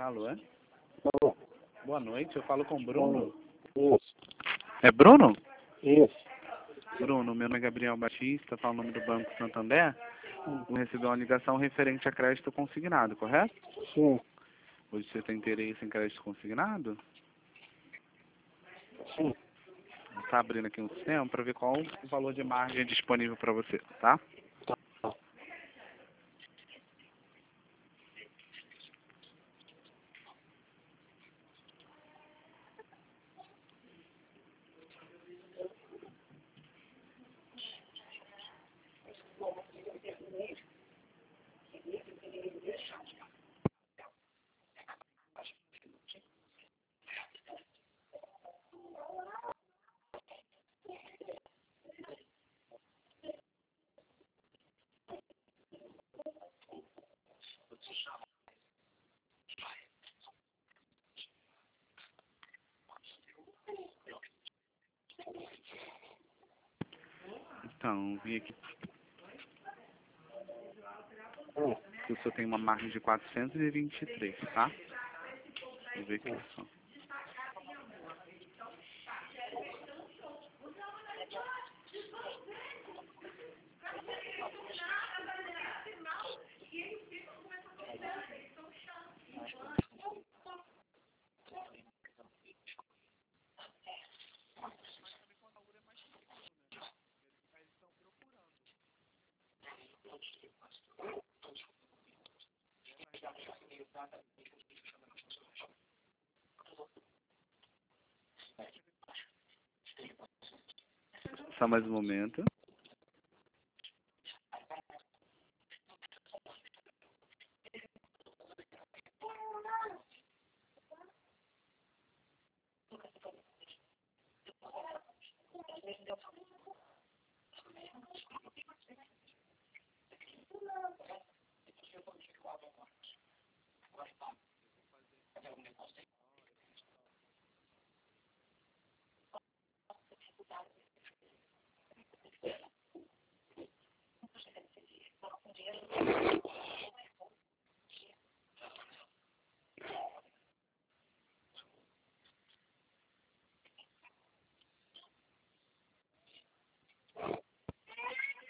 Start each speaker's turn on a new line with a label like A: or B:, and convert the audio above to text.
A: Alô, é?
B: Alô.
A: Boa noite, eu falo com o Bruno.
B: Isso.
A: É Bruno?
B: Isso.
A: Bruno, meu nome é Gabriel Batista, falo o nome do Banco Santander. Eu recebi uma ligação referente a crédito consignado, correto?
B: Sim.
A: Hoje você tem interesse em crédito consignado?
B: Sim.
A: Está abrindo aqui um sistema para ver qual o valor de margem disponível para você, tá?
B: Tá.
A: Então, vi aqui
B: Hum.
A: que o senhor tem uma margem de 423, tá? Vou ver aqui só. Só mais um momento.